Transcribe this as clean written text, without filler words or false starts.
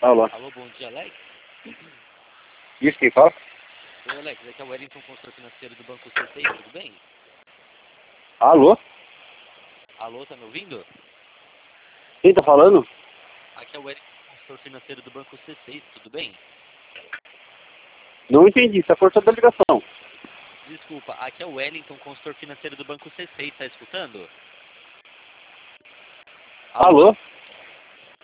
Alô. Alô, bom dia, Alex. Isso, quem fala? Oi, Alex, aqui é o Wellington, consultor financeiro do Banco C6, tudo bem? Alô? Alô, tá me ouvindo? Quem tá falando? Aqui é o Wellington, consultor financeiro do Banco C6, tudo bem? Não entendi, você cortou a ligação. Desculpa, aqui é o Wellington, consultor financeiro do Banco C6, tá escutando? Alô?